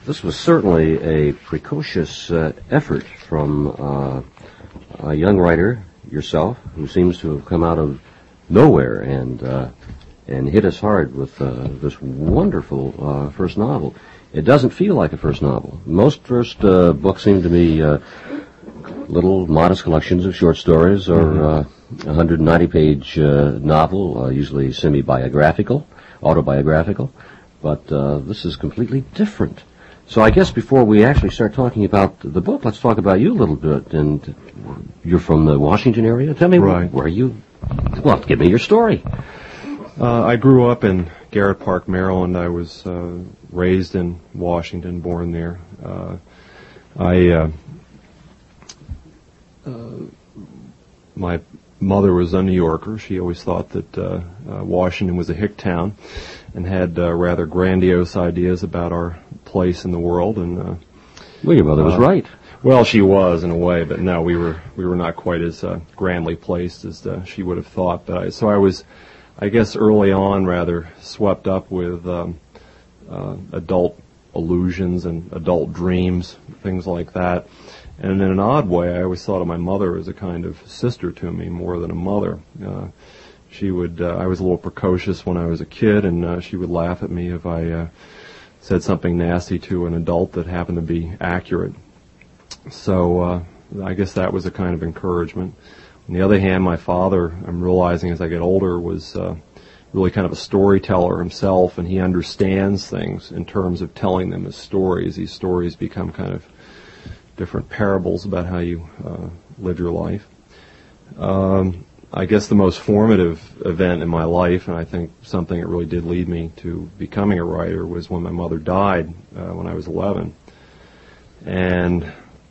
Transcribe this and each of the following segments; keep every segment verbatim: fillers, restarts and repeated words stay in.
this was certainly a precocious uh, effort from uh, a young writer, yourself, who seems to have come out of nowhere and uh, and hit us hard with uh, this wonderful uh, first novel. It doesn't feel like a first novel. Most first uh, books seem to be uh, little modest collections of short stories or mm-hmm. uh, a one hundred ninety page uh, novel, uh, usually semi-biographical, autobiographical. But uh, this is completely different. So I guess before we actually start talking about the book, let's talk about you a little bit. And you're from the Washington area. Tell me right. where, where you... Well, give me your story. Uh, I grew up in Garrett Park, Maryland. I was uh, raised in Washington, born there. Uh, I... Uh, uh, my mother was a New Yorker. She always thought that uh, uh, Washington was a hick town and had uh, rather grandiose ideas about our place in the world. And uh, well, your mother was uh, right. Well, she was in a way, but no, we were we were not quite as uh, grandly placed as uh, she would have thought. But I, so I was, I guess, early on rather swept up with um, uh, adult illusions and adult dreams, things like that. And in an odd way, I always thought of my mother as a kind of sister to me more than a mother. Uh, she would, uh, I was a little precocious when I was a kid, and uh, she would laugh at me if I uh, said something nasty to an adult that happened to be accurate. So uh, I guess that was a kind of encouragement. On the other hand, my father, I'm realizing as I get older, was uh, really kind of a storyteller himself, and he understands things in terms of telling them as stories. These stories become kind of different parables about how you uh, live your life. Um, I guess the most formative event in my life, and I think something that really did lead me to becoming a writer, was when my mother died uh, when I was eleven. And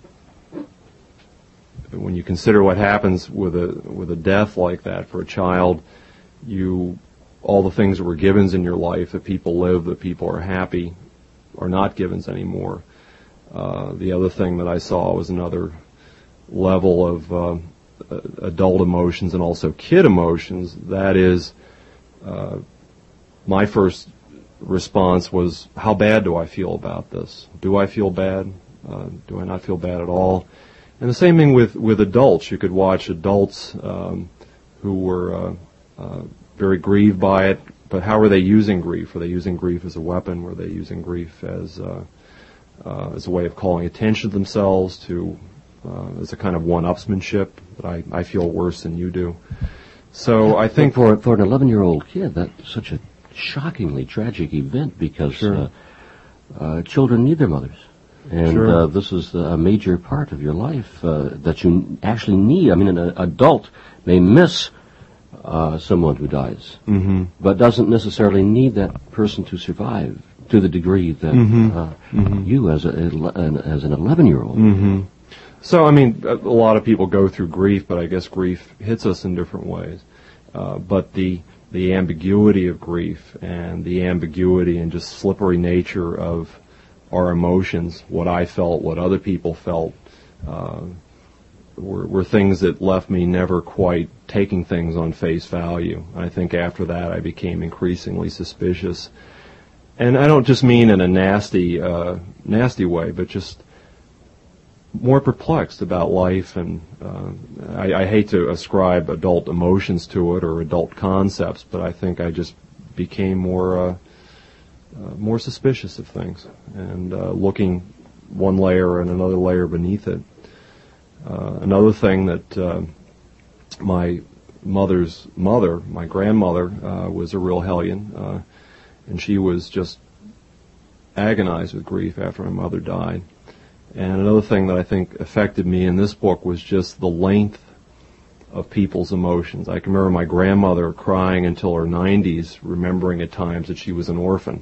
when you consider what happens with a with a death like that for a child, you all the things that were givens in your life, that people live, that people are happy, are not givens anymore. Uh, the other thing that I saw was another level of uh, adult emotions and also kid emotions. That is, uh, my first response was, how bad do I feel about this? Do I feel bad? Uh, do I not feel bad at all? And the same thing with, with adults. You could watch adults um, who were uh, uh, very grieved by it, but how were they using grief? Were they using grief as a weapon? Were they using grief as uh, Uh, as a way of calling attention to themselves, to uh, as a kind of one-upsmanship that I, I feel worse than you do. So I think for for an eleven-year-old kid, that's such a shockingly tragic event because sure. uh, uh, children need their mothers, and sure. uh, this is a major part of your life uh, that you actually need. I mean, an adult may miss uh, someone who dies, mm-hmm. but doesn't necessarily need that person to survive to the degree that mm-hmm. Uh, mm-hmm. you, as a as an eleven-year-old. Mm-hmm. So, I mean, a lot of people go through grief, but I guess grief hits us in different ways. Uh, but the the ambiguity of grief and the ambiguity and just slippery nature of our emotions, what I felt, what other people felt, uh, were, were things that left me never quite taking things on face value. I think after that I became increasingly suspicious. And I don't just mean in a nasty, uh, nasty way, but just more perplexed about life. And uh, I, I hate to ascribe adult emotions to it or adult concepts, but I think I just became more, uh, uh, more suspicious of things and uh, looking one layer and another layer beneath it. Uh, another thing that uh, my mother's mother, my grandmother, uh, was a real hellion. Uh, And she was just agonized with grief after my mother died. And another thing that I think affected me in this book was just the length of people's emotions. I can remember my grandmother crying until her nineties, remembering at times that she was an orphan.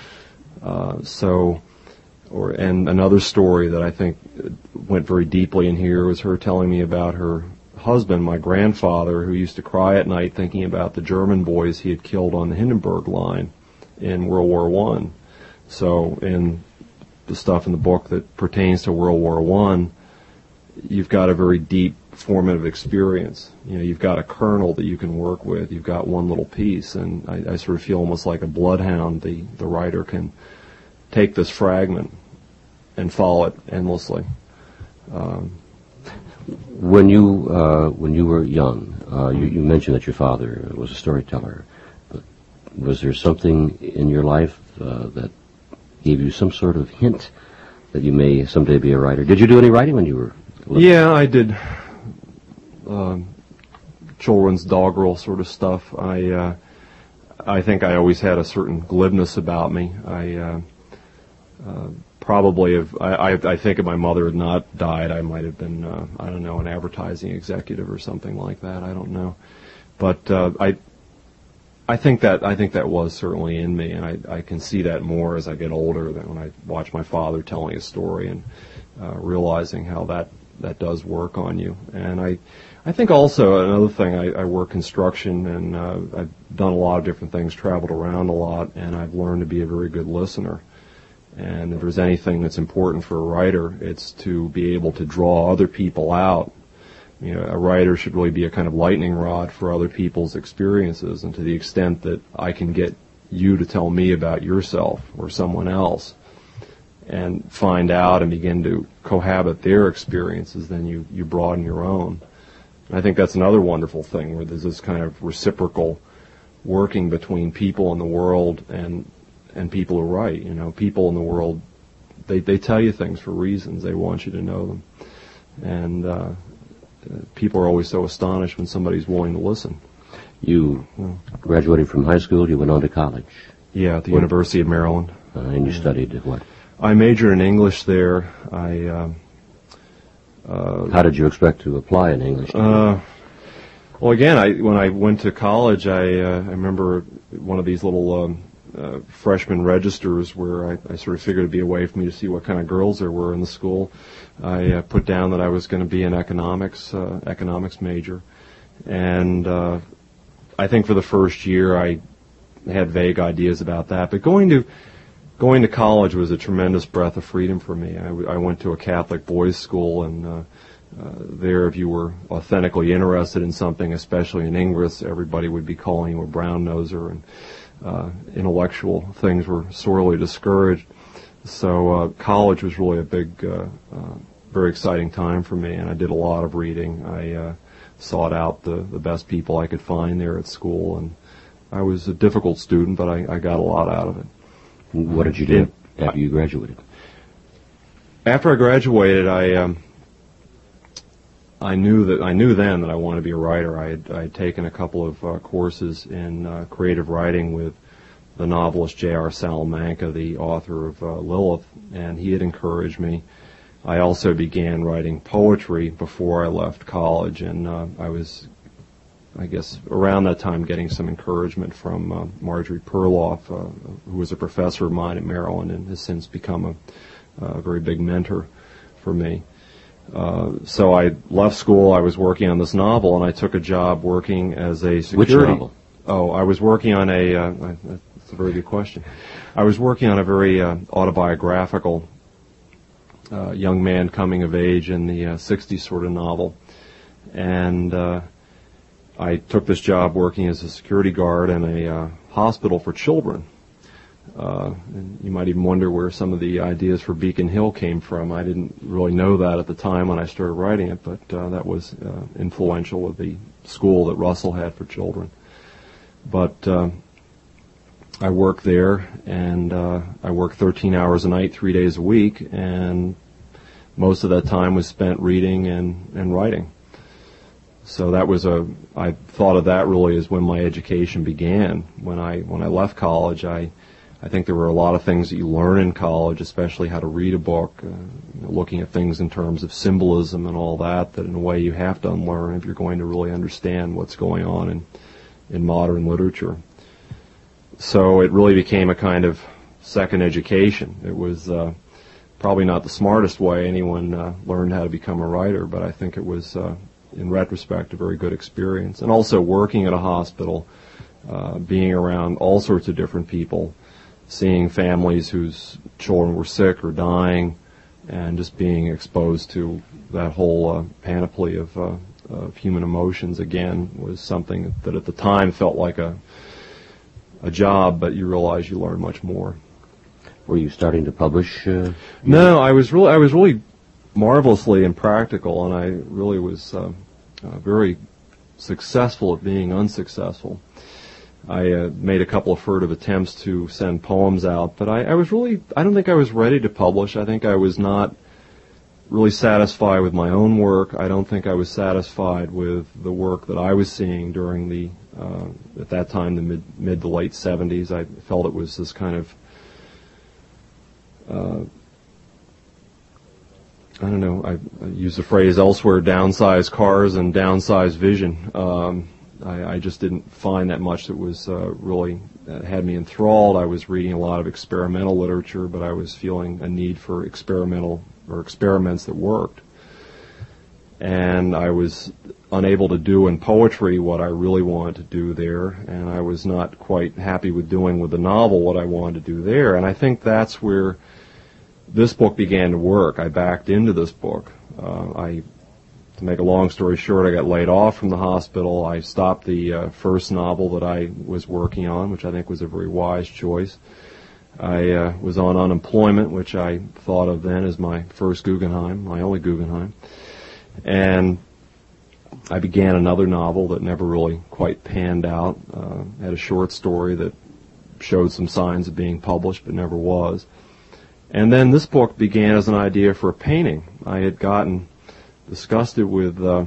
Uh, so, or and another story that I think went very deeply in here was her telling me about her husband, my grandfather, who used to cry at night thinking about the German boys he had killed on the Hindenburg Line in World War One. So in the stuff in the book that pertains to World War One, you've got a very deep formative experience. You know, you've got a kernel that you can work with. You've got one little piece, and I, I sort of feel almost like a bloodhound. The the writer can take this fragment and follow it endlessly. Um, when you uh, when you were young, uh, you, you mentioned that your father was a storyteller. But was there something in your life uh, that gave you some sort of hint that you may someday be a writer? Did you do any writing when you were little? Yeah, I did. Um, children's doggerel sort of stuff. I uh, I think I always had a certain glibness about me. I uh, uh, probably have. I, I, I think if my mother had not died, I might have been uh, I don't know, an advertising executive or something like that. I don't know, but uh, I I think that I think that was certainly in me, and I I can see that more as I get older. Than when I watch my father telling a story and uh, realizing how that that does work on you. And I. I think also another thing, I, I work construction, and uh, I've done a lot of different things, traveled around a lot, and I've learned to be a very good listener. And if there's anything that's important for a writer, it's to be able to draw other people out. You know, a writer should really be a kind of lightning rod for other people's experiences, and to the extent that I can get you to tell me about yourself or someone else and find out and begin to cohabit their experiences, then you, you broaden your own. I think that's another wonderful thing, where there's this kind of reciprocal working between people in the world and and people who write. You know, people in the world, they they tell you things for reasons. They want you to know them, and uh, people are always so astonished when somebody's willing to listen. You graduated from high school. You went on to college. Yeah, at the what? University of Maryland. Uh, and you yeah. studied what? I majored in English there. I. Uh, Uh, How did you expect to apply in English? Uh, well, again, I when I went to college, I uh, I remember one of these little um, uh, freshman registers where I, I sort of figured it'd be a way for me to see what kind of girls there were in the school. I uh, put down that I was going to be an economics uh, economics major, and uh, I think for the first year I had vague ideas about that. But going to Going to college was a tremendous breath of freedom for me. I, w- I went to a Catholic boys' school, and uh, uh, there, if you were authentically interested in something, especially in English, everybody would be calling you a brown-noser, and uh, intellectual things were sorely discouraged. So uh, college was really a big, uh, uh, very exciting time for me, and I did a lot of reading. I uh, sought out the, the best people I could find there at school, and I was a difficult student, but I, I got a lot out of it. What did you do after you graduated? After I graduated, I um, I knew that I knew then that I wanted to be a writer. I had, I had taken a couple of uh, courses in uh, creative writing with the novelist J R Salamanca, the author of uh, Lilith, and he had encouraged me. I also began writing poetry before I left college, and uh, I was, I guess, around that time getting some encouragement from uh, Marjorie Perloff, uh, who was a professor of mine at Maryland and has since become a, a very big mentor for me. Uh, so I left school, I was working on this novel, and I took a job working as a security... Which novel? Oh, I was working on a... Uh, that's a very good question. I was working on a very uh, autobiographical uh, young man coming of age in the uh, sixties sort of novel. And... Uh, I took this job working as a security guard in a uh, hospital for children. Uh, and you might even wonder where some of the ideas for Beacon Hill came from. I didn't really know that at the time when I started writing it, but uh, that was uh, influential with the school that Russell had for children. But uh, I worked there, and uh, I worked thirteen hours a night, three days a week, and most of that time was spent reading and, and writing. So that was a, I thought of that really as when my education began. When I when I left college, I I think there were a lot of things that you learn in college, especially how to read a book, uh, you know, looking at things in terms of symbolism and all that, that in a way you have to unlearn if you're going to really understand what's going on in, in modern literature. So it really became a kind of second education. It was uh, probably not the smartest way anyone uh, learned how to become a writer, but I think it was... Uh, in retrospect, a very good experience. And also working at a hospital, uh, being around all sorts of different people, seeing families whose children were sick or dying, and just being exposed to that whole uh, panoply of, uh, of human emotions again was something that at the time felt like a a job, but you realize you learn much more. Were you starting to publish? Uh, no, I was really I was really marvelously impractical, and I really was uh, uh, very successful at being unsuccessful. I uh, made a couple of furtive attempts to send poems out, but I, I was really, I don't think I was ready to publish. I think I was not really satisfied with my own work. I don't think I was satisfied with the work that I was seeing during the, uh, at that time, the mid, mid to late seventies. I felt it was this kind of, uh, I don't know, I, I use the phrase elsewhere, downsize cars and downsize vision. Um, I, I just didn't find that much that was uh, really uh, had me enthralled. I was reading a lot of experimental literature, but I was feeling a need for experimental or experiments that worked. And I was unable to do in poetry what I really wanted to do there, and I was not quite happy with doing with the novel what I wanted to do there. And I think that's where this book began to work. I backed into this book. Uh, I To make a long story short, I got laid off from the hospital. I stopped the uh, first novel that I was working on, which I think was a very wise choice. I uh, was on unemployment, which I thought of then as my first Guggenheim, my only Guggenheim. And I began another novel that never really quite panned out. Uh, had a short story that showed some signs of being published, but never was. And then this book began as an idea for a painting. I had gotten disgusted with uh,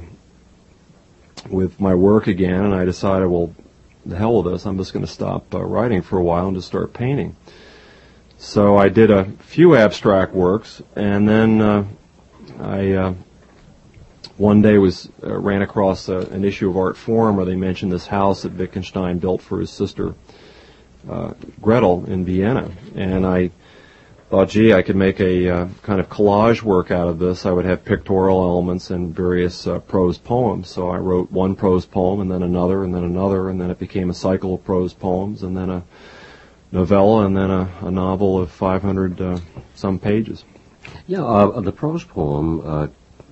with my work again, and I decided, well, the hell with this. I'm just going to stop uh, writing for a while and just start painting. So I did a few abstract works, and then uh, I uh, one day was uh, ran across uh, an issue of Art Forum where they mentioned this house that Wittgenstein built for his sister uh, Gretel in Vienna, and I thought, gee, I could make a uh, kind of collage work out of this. I would have pictorial elements and various uh, prose poems. So I wrote one prose poem, and then another, and then another, and then it became a cycle of prose poems, and then a novella, and then a, a novel of five hundred uh, some pages. Yeah, uh, the prose poem uh,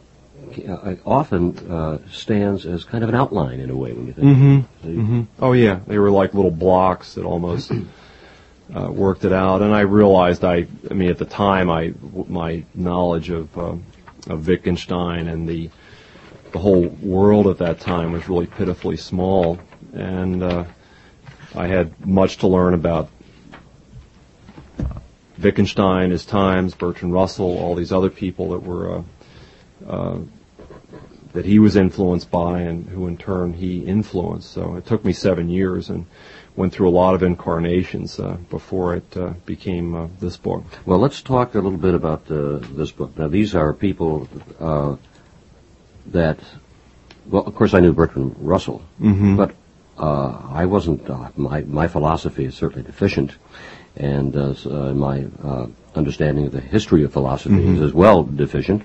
often uh, stands as kind of an outline in a way when you think. Mm-hmm. Mm-hmm. Oh yeah, they were like little blocks that almost uh, worked it out. And I realized, I, I mean, at the time, I my knowledge of uh, of Wittgenstein and the the whole world at that time was really pitifully small, and uh, I had much to learn about Wittgenstein, his times, Bertrand Russell, all these other people that were uh, uh, that he was influenced by, and who in turn he influenced. So it took me seven years and went through a lot of incarnations uh, before it uh, became uh, this book. Well, let's talk a little bit about uh, this book. Now, these are people uh, that, well, of course, I knew Bertrand Russell, mm-hmm. but uh, I wasn't. Uh, my my philosophy is certainly deficient. And uh, uh, my uh, understanding of the history of philosophy mm-hmm. is as well deficient.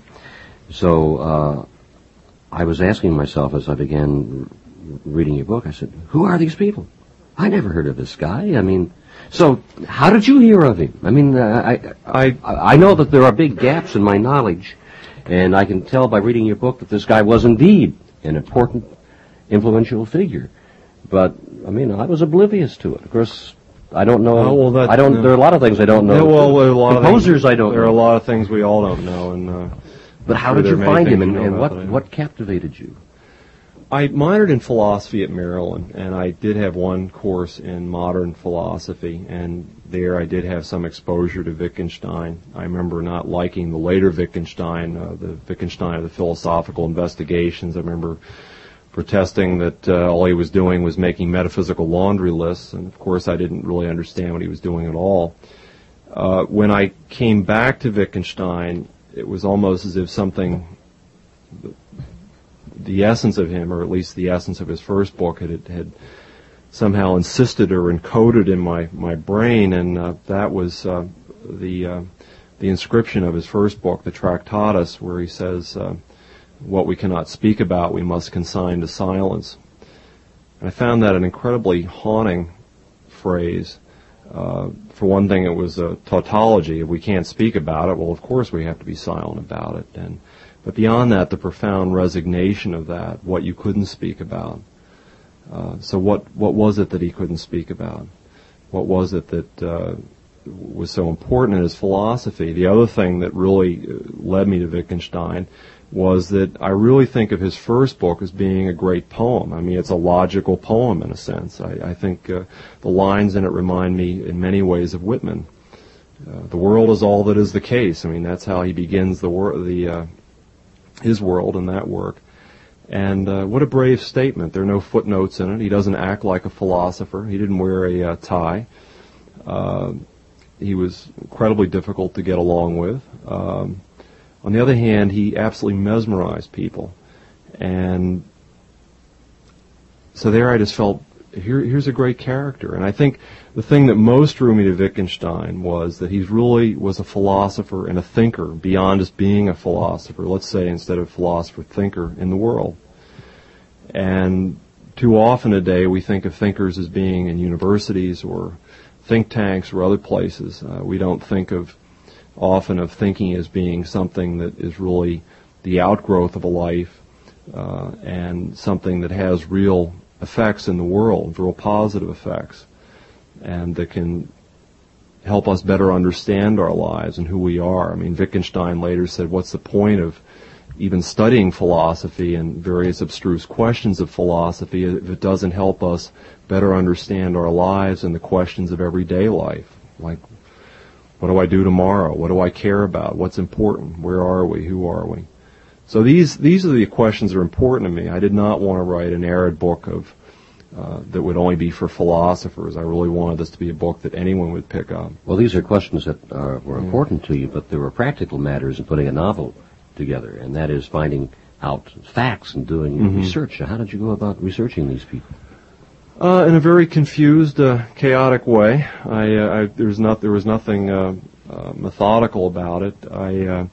So uh, I was asking myself as I began r- reading your book, I said, who are these people? I never heard of this guy. I mean, so how did you hear of him? I mean, uh, I, I, I know that there are big gaps in my knowledge, and I can tell by reading your book that this guy was indeed an important, influential figure. But, I mean, I was oblivious to it. Of course, I don't know. Oh, well, that, I don't. No. There are a lot of things I don't know. Yeah, well, there are a lot composers of things, I don't. There know. are a lot of things we all don't know, and. Uh, but how sure did you find him, and, and what what what captivated you? I minored in philosophy at Maryland, and I did have one course in modern philosophy, and there I did have some exposure to Wittgenstein. I remember not liking the later Wittgenstein, uh, the Wittgenstein of the philosophical investigations. I remember protesting that uh, all he was doing was making metaphysical laundry lists, and of course I didn't really understand what he was doing at all. Uh, when I came back to Wittgenstein, it was almost as if something, the, the essence of him, or at least the essence of his first book, had, had somehow insisted or encoded in my, my brain, and uh, that was uh, the uh, the inscription of his first book, the Tractatus, where he says, uh, what we cannot speak about, we must consign to silence. And I found that an incredibly haunting phrase. Uh, for one thing, it was a tautology. If we can't speak about it, well, of course we have to be silent about it. And but beyond that, the profound resignation of that, what you couldn't speak about. Uh, so what what was it that he couldn't speak about? What was it that uh, was so important in his philosophy. The other thing that really led me to Wittgenstein was that I really think of his first book as being a great poem. I mean, it's a logical poem in a sense. I, I think uh, the lines in it remind me in many ways of Whitman. Uh, the world is all that is the case. I mean, that's how he begins the wor- the uh, his world in that work. And uh, what a brave statement. There are no footnotes in it. He doesn't act like a philosopher. He didn't wear a uh, tie. Uh, he was incredibly difficult to get along with. Um, on the other hand, he absolutely mesmerized people. And so there I just felt, here, here's a great character. And I think the thing that most drew me to Wittgenstein was that he really was a philosopher and a thinker beyond just being a philosopher, let's say instead of philosopher, thinker in the world. And too often today we think of thinkers as being in universities or think tanks or other places. Uh, we don't think of often of thinking as being something that is really the outgrowth of a life uh, and something that has real effects in the world, real positive effects, and that can help us better understand our lives and who we are. I mean, Wittgenstein later said, what's the point of even studying philosophy and various abstruse questions of philosophy if it doesn't help us better understand our lives and the questions of everyday life? Like, what do I do tomorrow? What do I care about? What's important? Where are we? Who are we? So these these are the questions that are important to me. I did not want to write an arid book of uh, that would only be for philosophers. I really wanted this to be a book that anyone would pick up. Well, these are questions that uh, were important to you, but there were practical matters in putting a novel together, and that is finding out facts and doing mm-hmm. research. How did you go about researching these people? Uh, in a very confused, uh, chaotic way. I, uh, I there was not there was nothing uh, uh, methodical about it. I uh,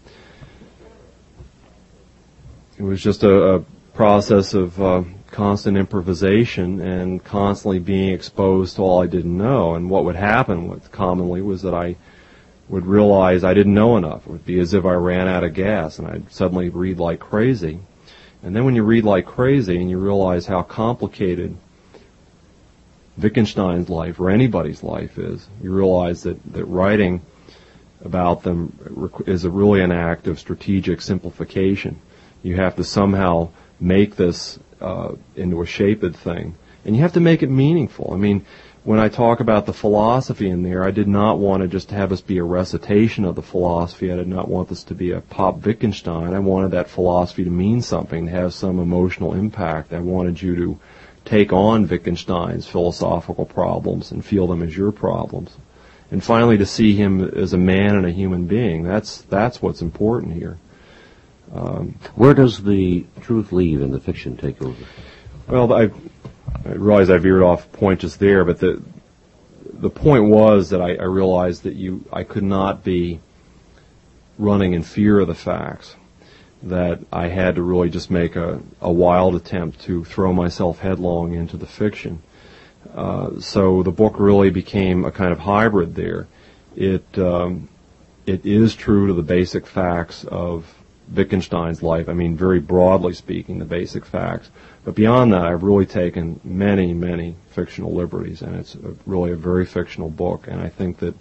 it was just a, a process of uh, constant improvisation and constantly being exposed to all I didn't know. And what would happen with, commonly was that I would realize I didn't know enough. It would be as if I ran out of gas, and I'd suddenly read like crazy. And then when you read like crazy and you realize how complicated Wittgenstein's life or anybody's life is, you realize that, that writing about them is a really an act of strategic simplification. You have to somehow make this uh, into a shaped thing, and you have to make it meaningful. I mean, when I talk about the philosophy in there, I did not want to just have us be a recitation of the philosophy. I did not want this to be a pop Wittgenstein. I wanted that philosophy to mean something, to have some emotional impact. I wanted you to take on Wittgenstein's philosophical problems and feel them as your problems. And finally, to see him as a man and a human being. That's that's what's important here. Um, Where does the truth leave and the fiction take over? Well, I, I realize I veered off point just there, but the the point was that I, I realized that you I could not be running in fear of the facts, that I had to really just make a, a wild attempt to throw myself headlong into the fiction. Uh, so the book really became a kind of hybrid there. It um, it is true to the basic facts of Wittgenstein's life. I mean, very broadly speaking, the basic facts. But beyond that, I've really taken many, many fictional liberties, and it's a, really a very fictional book. And I think that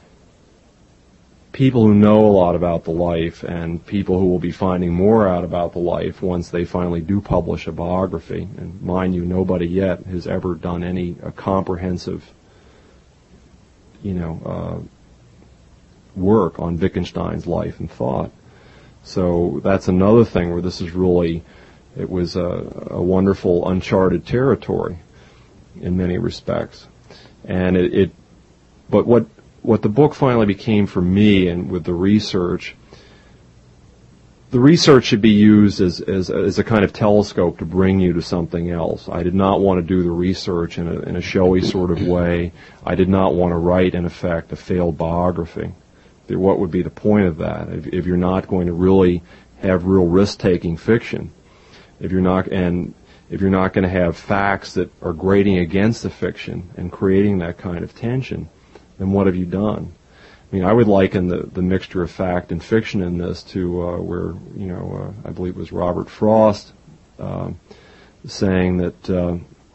people who know a lot about the life and people who will be finding more out about the life once they finally do publish a biography, and mind you, nobody yet has ever done any a comprehensive, you know, uh, work on Wittgenstein's life and thought. So that's another thing where this is really, it was a, a wonderful uncharted territory in many respects. And it, it but what what the book finally became for me, and with the research, the research should be used as, as, as a kind of telescope to bring you to something else. I did not want to do the research in a, in a showy sort of way. I did not want to write, in effect, a failed biography. What would be the point of that if, if you're not going to really have real risk-taking fiction? If you're not, and if you're not going to have facts that are grating against the fiction and creating that kind of tension, then what have you done? I mean, I would liken the, the mixture of fact and fiction in this to uh, where, you know, uh, I believe it was Robert Frost uh, saying that uh,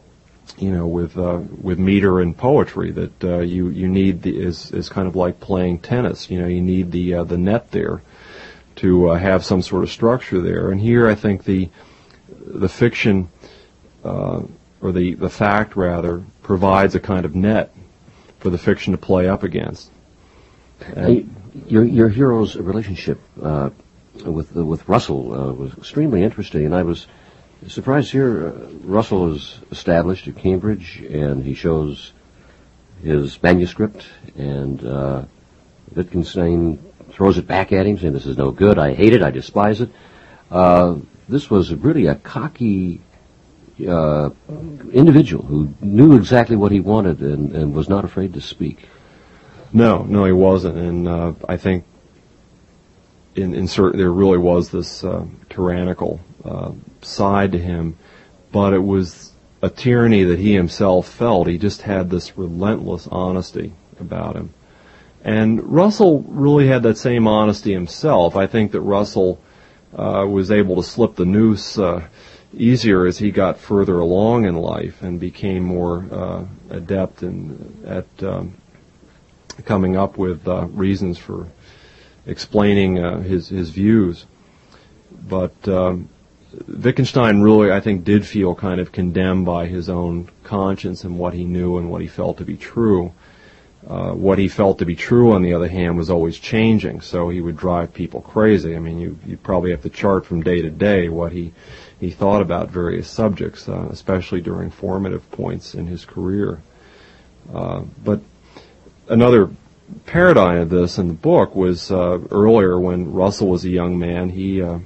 you know, with uh, with meter and poetry, that uh, you you need the is is kind of like playing tennis. You know, you need the uh, the net there to uh, have some sort of structure there. And here, I think the the fiction uh, or the the fact rather provides a kind of net for the fiction to play up against. Hey, your your hero's relationship uh, with uh, with Russell uh, was extremely interesting, and I was surprised here. Uh, Russell is established at Cambridge, and he shows his manuscript, and uh, Wittgenstein throws it back at him, saying, "This is no good. I hate it. I despise it." Uh, this was really a cocky uh, individual who knew exactly what he wanted and, and was not afraid to speak. No, no, he wasn't, and uh, I think in, in certain, there really was this uh, tyrannical uh, side to him, but it was a tyranny that he himself felt. He just had this relentless honesty about him. And Russell really had that same honesty himself. I think that Russell uh, was able to slip the noose uh, easier as he got further along in life and became more uh, adept in, at um, coming up with uh, reasons for explaining uh, his his views. But um, Wittgenstein really, I think, did feel kind of condemned by his own conscience and what he knew and what he felt to be true. Uh, what he felt to be true, on the other hand, was always changing, so he would drive people crazy. I mean, you you probably have to chart from day to day what he he thought about various subjects, uh, especially during formative points in his career. Uh, but another paradigm of this in the book was uh, earlier when Russell was a young man. He uh,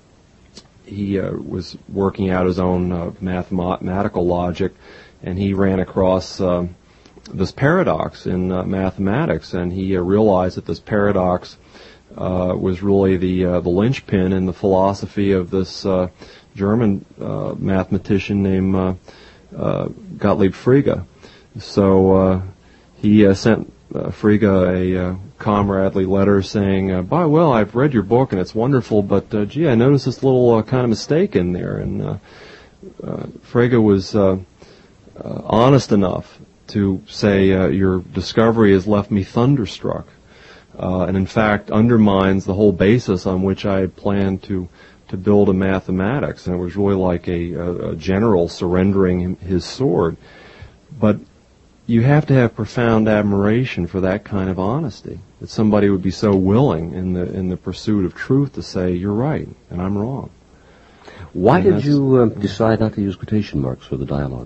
he uh, was working out his own uh, mathematical logic, and he ran across uh, this paradox in uh, mathematics, and he uh, realized that this paradox uh, was really the uh, the linchpin in the philosophy of this uh, German uh, mathematician named uh, uh, Gottlieb Frege. So uh, he uh, sent uh, Frege a uh, comradely letter saying, uh, "By well, I've read your book and it's wonderful, but uh, gee, I noticed this little uh, kind of mistake in there." And uh, uh, Frege was uh, uh, honest enough to say, uh, "Your discovery has left me thunderstruck, uh, and in fact undermines the whole basis on which I had planned to to build a mathematics." And it was really like a, a, a general surrendering his sword. But you have to have profound admiration for that kind of honesty, that somebody would be so willing in the in the pursuit of truth to say, "You're right and I'm wrong." Why and did you uh, decide not to use quotation marks for the dialogue?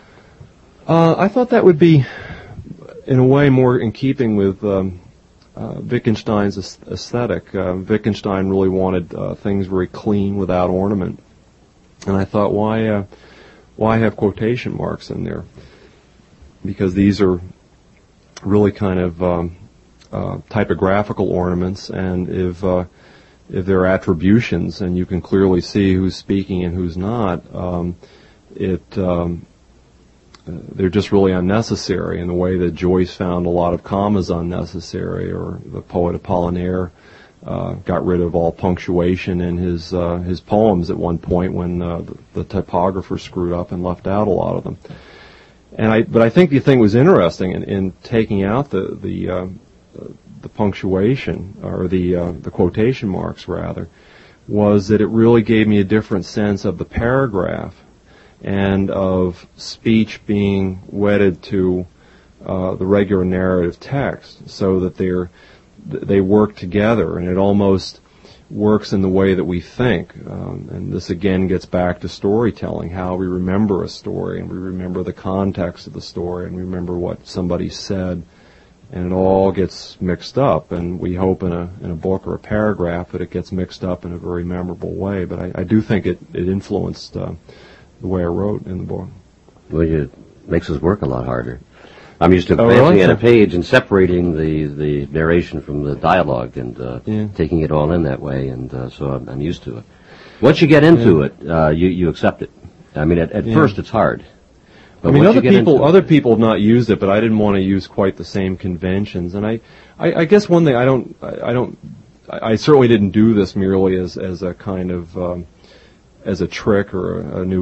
Uh, I thought that would be, in a way, more in keeping with um, uh, Wittgenstein's aesthetic. Uh, Wittgenstein really wanted uh, things very clean, without ornament, and I thought, why, uh, why have quotation marks in there? Because these are really kind of um, uh, typographical ornaments, and if uh, if they're attributions, and you can clearly see who's speaking and who's not, um, it. Um, Uh, they're just really unnecessary in the way that Joyce found a lot of commas unnecessary, or the poet Apollinaire uh, got rid of all punctuation in his uh, his poems at one point when uh, the, the typographer screwed up and left out a lot of them. And I, but I think the thing was interesting in, in taking out the the uh, the punctuation, or the uh, the quotation marks rather, was that it really gave me a different sense of the paragraph and of speech being wedded to uh, the regular narrative text, so that they're they work together, and it almost works in the way that we think. Um, and this again gets back to storytelling, how we remember a story, and we remember the context of the story, and we remember what somebody said, and it all gets mixed up. And we hope in a in a book or a paragraph that it gets mixed up in a very memorable way. But I, I do think it it influenced Uh, the way I wrote in the book. Well, it makes us work a lot harder. I'm used to oh, glancing really? at a page and separating the, the narration from the dialogue and uh, yeah. taking it all in that way, and uh, so I'm, I'm used to it. Once you get into yeah. it, uh, you you accept it. I mean, at, at yeah. first it's hard. But I mean, once other you get people into other it, people have not used it, but I didn't want to use quite the same conventions. And I, I, I guess one thing I don't I, I don't I, I certainly didn't do this merely as as a kind of um, as a trick or a, a new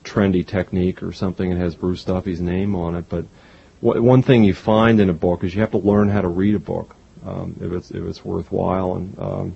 trendy technique or something that has Bruce Duffy's name on it. But wh- one thing you find in a book is you have to learn how to read a book um, if it's if it's worthwhile. And um,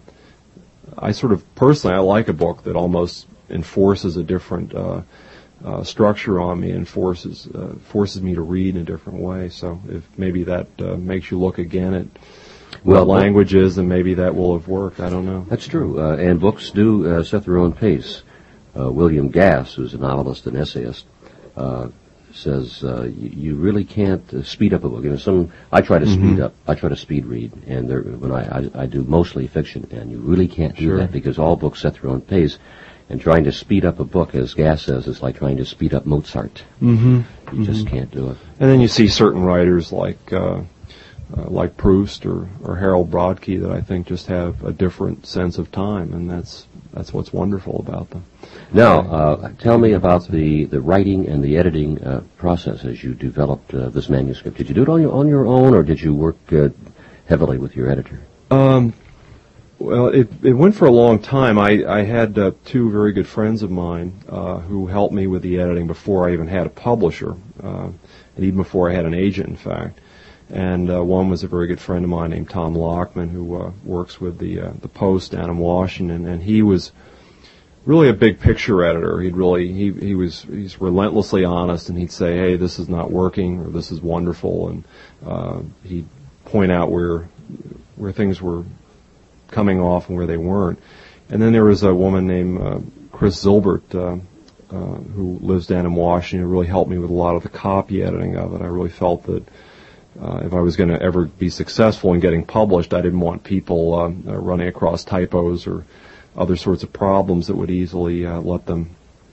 I sort of personally I like a book that almost enforces a different uh, uh, structure on me and forces uh, forces me to read in a different way. So if maybe that uh, makes you look again at Well, what language is, and maybe that will have worked. I don't know. That's true. Uh, and books do uh, set their own pace. Uh, William Gass, who's a novelist and essayist, uh, says uh, you, you really can't uh, speed up a book. You know, some I try to Mm-hmm. speed up. I try to speed read, and there, when I, I I do mostly fiction, and you really can't do Sure. that because all books set their own pace. And trying to speed up a book, as Gass says, is like trying to speed up Mozart. Mm-hmm. You mm-hmm. just can't do it. And then you see certain writers like uh, uh, like Proust or, or Harold Brodkey that I think just have a different sense of time, and that's that's what's wonderful about them. Now, uh, tell me about the, the writing and the editing uh, process as you developed uh, this manuscript. Did you do it on your on your own, or did you work uh, heavily with your editor? Um, well, it it went for a long time. I I had uh, two very good friends of mine uh, who helped me with the editing before I even had a publisher, uh, and even before I had an agent, in fact. And uh, one was a very good friend of mine named Tom Lockman, who uh, works with the uh, the Post down in Washington, and he was really a big picture editor. He'd really he he was he's relentlessly honest, and he'd say, "Hey, this is not working," or "This is wonderful," and uh, he'd point out where where things were coming off and where they weren't. And then there was a woman named uh, Chris Zilbert, uh, uh, who lives down in Washington, who really helped me with a lot of the copy editing of it. I really felt that uh, if I was going to ever be successful in getting published, I didn't want people uh, uh, running across typos or other sorts of problems that would easily uh, let them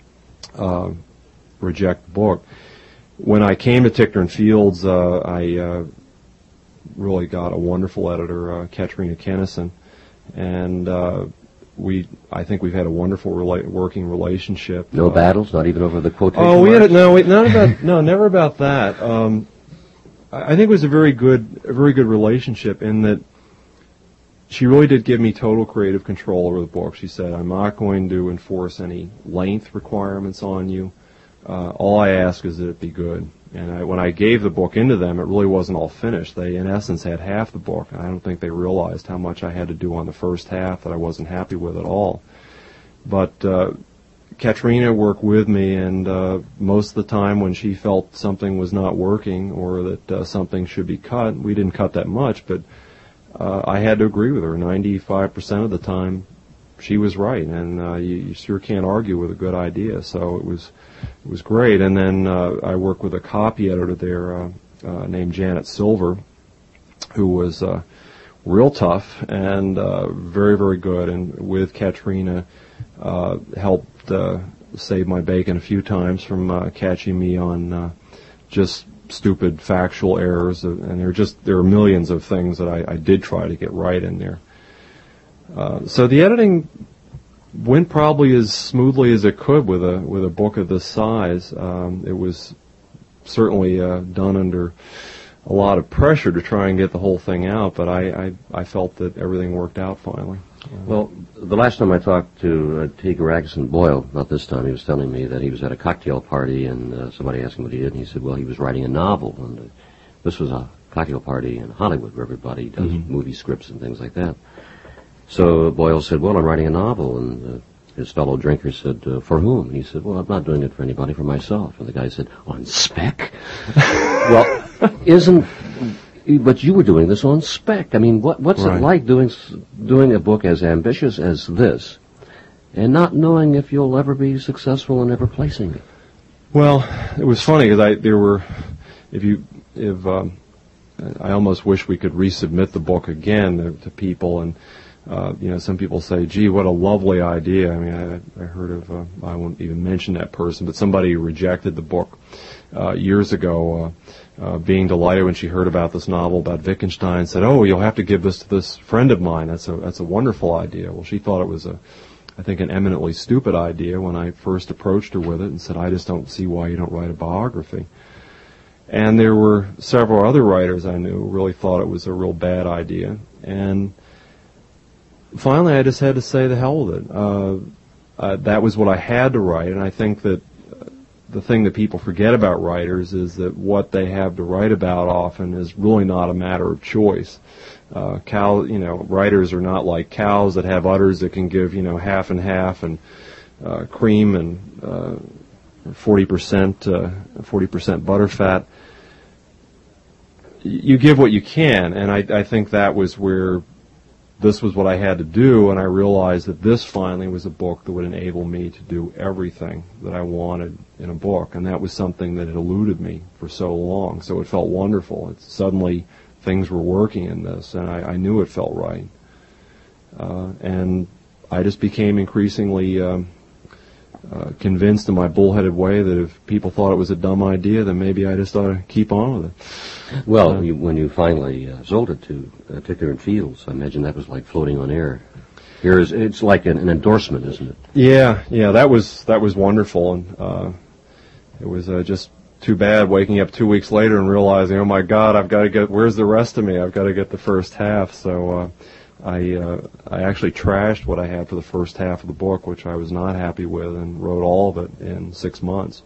uh, reject the book. When I came to Tickner and Fields, uh, I uh, really got a wonderful editor, uh, Katrina Kennison, and uh, we, I think we've had a wonderful rela- working relationship. No uh, battles, not even over the quotation Oh, we had marks? a, no, we, not about no, never about that. Um, I, I think it was a very good, a very good relationship in that she really did give me total creative control over the book. She said, "I'm not going to enforce any length requirements on you. Uh, all I ask is that it be good." And I, when I gave the book into them, it really wasn't all finished. They, in essence, had half the book, and I don't think they realized how much I had to do on the first half that I wasn't happy with at all. But uh, Katrina worked with me, and uh, most of the time when she felt something was not working or that uh, something should be cut, we didn't cut that much, but uh, I had to agree with her. ninety-five percent of the time, she was right, and uh, you, you sure can't argue with a good idea. So it was it was great. And then uh, I worked with a copy editor there uh, uh, named Janet Silver, who was uh, real tough and uh, very, very good. And with Katrina, uh, helped uh, save my bacon a few times from uh, catching me on uh, just stupid factual errors. And there are just there are millions of things that I, I did try to get right in there. Uh, so the editing went probably as smoothly as it could with a with a book of this size. Um, it was certainly uh, done under a lot of pressure to try and get the whole thing out, but I, I, I felt that everything worked out finally. Uh, Well, the last time I talked to uh, T. Ragusan Boyle, not this time, he was telling me that he was at a cocktail party and uh, somebody asked him what he did, and he said, well, he was writing a novel. And uh, this was a cocktail party in Hollywood where everybody does Mm-hmm. movie scripts and things like that. So Boyle said, well, I'm writing a novel. And uh, his fellow drinker said, uh, for whom? And he said, well, I'm not doing it for anybody, for myself. And the guy said, on spec? Well, isn't... But you were doing this on spec. I mean, what, what's Right. it like doing doing a book as ambitious as this and not knowing if you'll ever be successful in ever placing it? Well, it was funny because I there were, if you if um, I almost wish we could resubmit the book again to, to people, and uh, you know, some people say, "Gee, what a lovely idea." I mean, I, I heard of uh, I won't even mention that person, but somebody who rejected the book uh, years ago. Uh, Uh, being delighted when she heard about this novel about Wittgenstein, said, "Oh, you'll have to give this to this friend of mine. That's a that's a wonderful idea." Well, she thought it was a, I think, an eminently stupid idea when I first approached her with it and said, "I just don't see why you don't write a biography." And there were several other writers I knew who really thought it was a real bad idea. And finally, I just had to say the hell with it. Uh, uh, that was what I had to write, and I think that the thing that people forget about writers is that what they have to write about often is really not a matter of choice. Uh, cow, you know, writers are not like cows that have udders that can give, you know, half and half and uh, cream and uh, forty percent uh, forty percent butterfat. You give what you can, and I, I think that was where this was what I had to do, and I realized that this finally was a book that would enable me to do everything that I wanted in a book, and that was something that had eluded me for so long. So it felt wonderful. It's suddenly things were working in this, and I, I knew it felt right. Uh, and I just became increasingly um, uh, convinced in my bullheaded way that if people thought it was a dumb idea, then maybe I just ought to keep on with it. Well, uh, you, when you finally uh, sold it to uh, Tickler and Fields, I imagine that was like floating on air. Here is, it's like an, an endorsement, isn't it? Yeah, yeah, that was that was wonderful, and uh, it was uh, just too bad waking up two weeks later and realizing, oh my God, I've got to get, where's the rest of me? I've got to get the first half. So uh, I uh, I actually trashed what I had for the first half of the book, which I was not happy with, and wrote all of it in six months.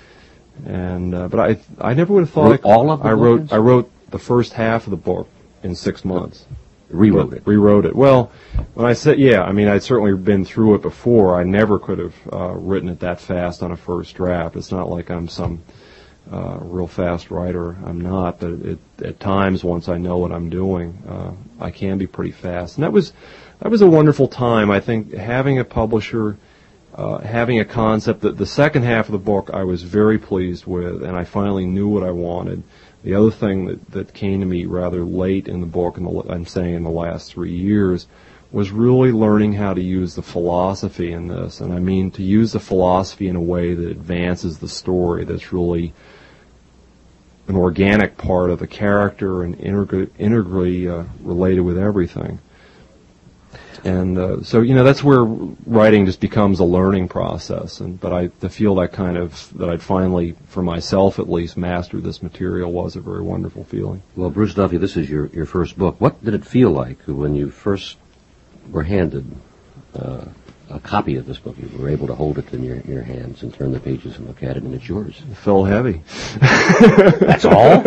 And uh, but I I never would have thought Wrote I, all of the I wrote book? I wrote the first half of the book in six months. Rewrote it. Rewrote it. Well, when I said, yeah, I mean, I'd certainly been through it before. I never could have uh, written it that fast on a first draft. It's not like I'm some uh, real fast writer. I'm not, but it, at times, once I know what I'm doing, uh, I can be pretty fast. And that was that was a wonderful time. I think having a publisher, uh, having a concept. That the second half of the book I was very pleased with, and I finally knew what I wanted. The other thing that, that came to me rather late in the book, and I'm saying in the last three years, was really learning how to use the philosophy in this. And I mean to use the philosophy in a way that advances the story, that's really an organic part of the character and integrally, integrally uh, related with everything. And uh, so, you know, that's where writing just becomes a learning process. And but I to feel that kind of, that I'd finally, for myself at least, mastered this material was a very wonderful feeling. Well, Bruce Duffy, this is your, your first book. What did it feel like when you first were handed uh, a copy of this book? You were able to hold it in your, your hands and turn the pages and look at it, and it's yours. It felt heavy. That's all?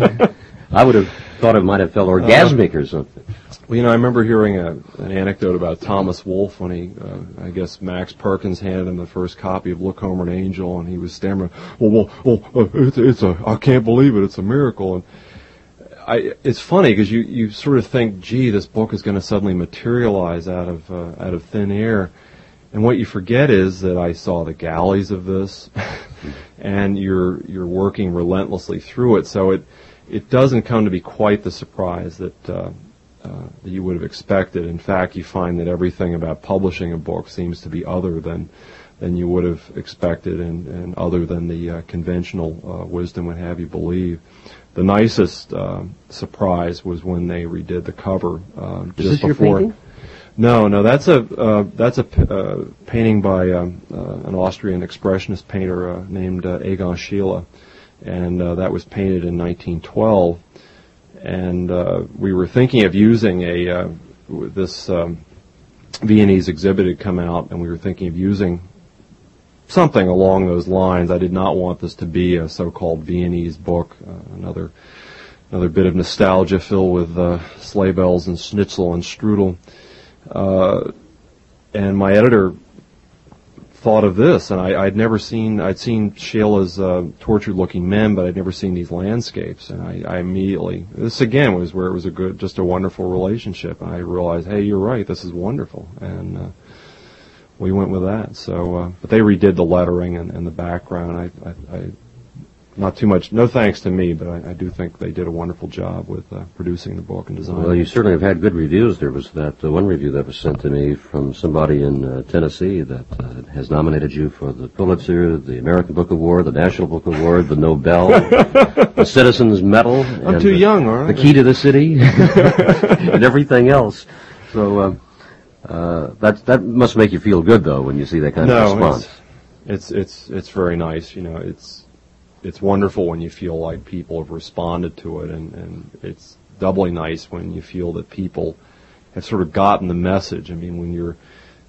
I would have thought it might have felt orgasmic uh, or something. Well, you know, I remember hearing a, an anecdote about Thomas Wolfe when he, uh, I guess Max Perkins handed him the first copy of Look Homer, an Angel, and he was stammering, well, well, well uh, it's, it's a, I can't believe it, it's a miracle. And I, it's funny because you, you sort of think, gee, this book is going to suddenly materialize out of, uh, out of thin air. And what you forget is that I saw the galleys of this, and you're, you're working relentlessly through it. So it, it doesn't come to be quite the surprise that, uh, Uh, that you would have expected. In fact, you find that everything about publishing a book seems to be other than than you would have expected, and, and other than the uh, conventional uh, wisdom would have you believe. The nicest uh, surprise was when they redid the cover uh, just Is this before. Your painting? No, no, that's a uh, that's a p- uh, painting by um, uh, an Austrian expressionist painter uh, named uh, Egon Schiele, and uh, that was painted in nineteen twelve. And uh, we were thinking of using a uh, this um, Viennese exhibit had come out, and we were thinking of using something along those lines. I did not want this to be a so-called Viennese book, uh, another another bit of nostalgia filled with uh, sleigh bells and schnitzel and strudel. Uh, and my editor thought of this, and I, I'd never seen, I'd seen Sheila's uh, tortured-looking men, but I'd never seen these landscapes, and I, I immediately, this again was where it was a good, just a wonderful relationship, and I realized, hey, you're right, this is wonderful, and uh, we went with that. So, uh, but they redid the lettering and, and the background. I, I, I, not too much, no thanks to me, but I, I do think they did a wonderful job with uh, producing the book and designing. Well, you certainly have had good reviews. There was that uh, one review that was sent to me from somebody in uh, Tennessee that uh, has nominated you for the Pulitzer, the American Book Award, the National Book Award, the Nobel, the Citizens Medal. I'm and too the, young, all right? The Key to the City, and everything else. So uh, uh, that that must make you feel good, though, when you see that kind no, of response. It's, it's it's it's very nice. You know, it's. It's wonderful when you feel like people have responded to it, and, and it's doubly nice when you feel that people have sort of gotten the message. I mean, when you're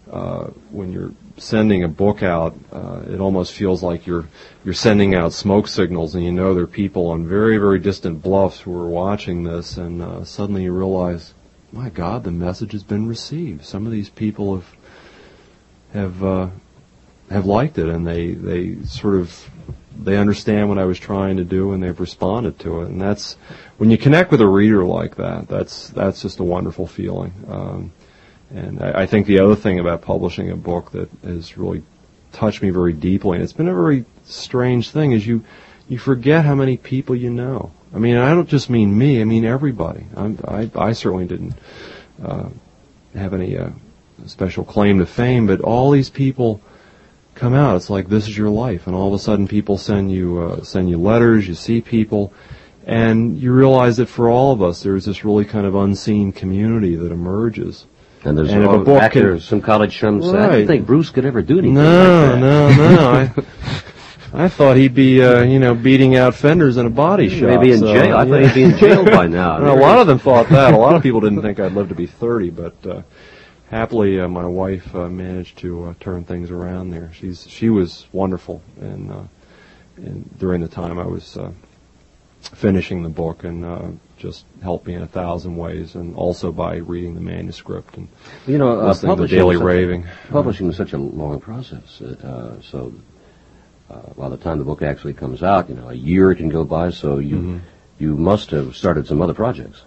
uh, when you're sending a book out, uh, it almost feels like you're you're sending out smoke signals, and you know there are people on very, very distant bluffs who are watching this, and uh, suddenly you realize, my God, the message has been received. Some of these people have have uh, have liked it, and they they sort of they understand what I was trying to do, and they've responded to it. And that's when you connect with a reader like that. That's that's just a wonderful feeling. Um, and I, I think the other thing about publishing a book that has really touched me very deeply, and it's been a very strange thing, is you you forget how many people you know. I mean, I don't just mean me. I mean everybody. I'm, I I certainly didn't uh, have any uh, special claim to fame, but all these people come out. It's like this is your life, and all of a sudden people send you uh, send you letters. You see people, and you realize that for all of us, there's this really kind of unseen community that emerges. And there's and all, if a book back can, there, some college chums said, I right. didn't think Bruce could ever do anything no, like that. No, no, I, I thought he'd be, uh, you know, beating out fenders in a body shop. Maybe in so, jail. I yeah. thought he'd be in jail by now. Well, a lot of them thought that. A lot of people didn't think I'd live to be thirty, but uh, happily, uh, my wife uh, managed to uh, turn things around there. She's she was wonderful, and, uh, and during the time I was uh, finishing the book, and uh, just helped me in a thousand ways, and also by reading the manuscript and you know, uh, listening to publishing Daily is such Raving. A, publishing is such a long process. Uh, so uh, by the time the book actually comes out, you know, a year can go by. So you mm-hmm. you must have started some other projects.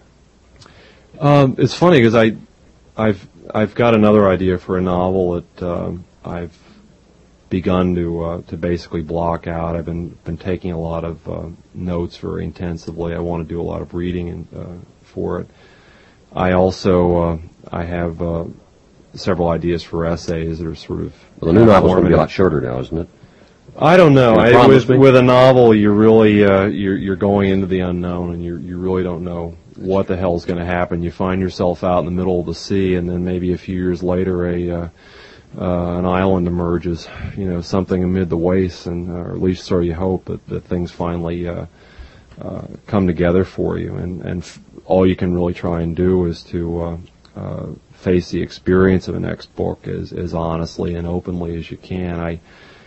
Um, it's funny because I, I've I've got another idea for a novel that um, I've begun to uh, to basically block out. I've been been taking a lot of uh, notes very intensively. I want to do a lot of reading and, uh, for it. I also uh, I have uh, several ideas for essays that are sort of. Well, the new novel's going to be a lot shorter now, isn't it? I don't know. I, with, with a novel, you're really uh, you're you're going into the unknown, and you you really don't know what the hell's going to happen. You find yourself out in the middle of the sea, and then maybe a few years later, a uh, uh, an island emerges. You know, something amid the wastes, and uh, or at least so you hope that, that things finally uh, uh, come together for you. And and f- all you can really try and do is to uh, uh, face the experience of the next book as as honestly and openly as you can. I.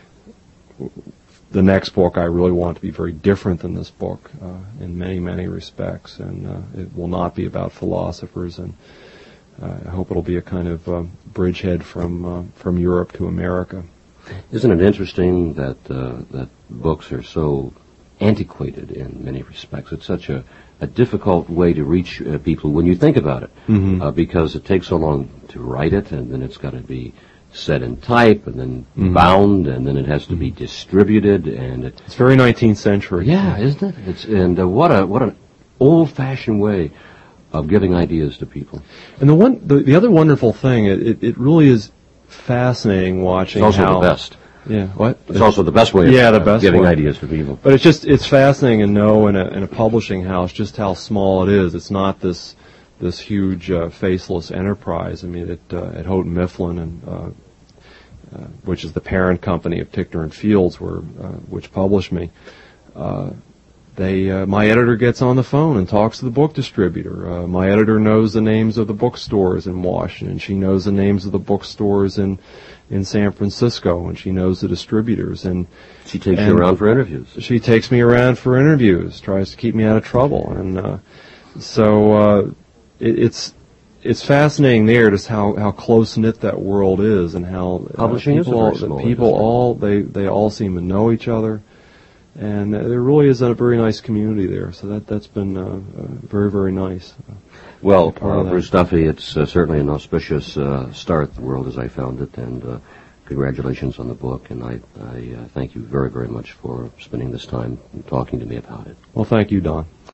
The next book I really want to be very different than this book uh, in many, many respects, and uh, it will not be about philosophers, and uh, I hope it'll be a kind of uh, bridgehead from uh, from Europe to America. Isn't it interesting that uh, that books are so antiquated in many respects? It's such a, a difficult way to reach uh, people when you think about it, mm-hmm. uh, because it takes so long to write it, and then it's got to be set in type, and then mm-hmm. bound, and then it has to be distributed, and it, it's very nineteenth century. Yeah, isn't it? It's and uh, what a what an old-fashioned way of giving ideas to people. And the one, the, the other wonderful thing, it, it, it really is fascinating watching. It's also how, the best. Yeah, what? It's, it's also the best way. Of, yeah, the uh, best giving way. ideas to people. But it's just it's fascinating to know in a in a publishing house just how small it is. It's not this. This huge uh, faceless enterprise. I mean, at, uh, at Houghton Mifflin, and uh, uh, which is the parent company of Ticknor and Fields, where uh, which published me. Uh, they, uh, my editor gets on the phone and talks to the book distributor. Uh, my editor knows the names of the bookstores in Washington. She knows the names of the bookstores in in San Francisco, and she knows the distributors. And she takes and you around for interviews. She takes me around for interviews. Tries to keep me out of trouble, and uh, so. Uh, It's it's fascinating there just how, how close knit that world is, and how publishing uh, people, is a very people all they, they all seem to know each other, and uh, there really is a very nice community there. So that that's been uh, uh, very very nice. Well, uh, Bruce Duffy, it's uh, certainly an auspicious uh, start, the world as I found it, and uh, congratulations on the book. And I I uh, thank you very very much for spending this time talking to me about it. Well, thank you, Don.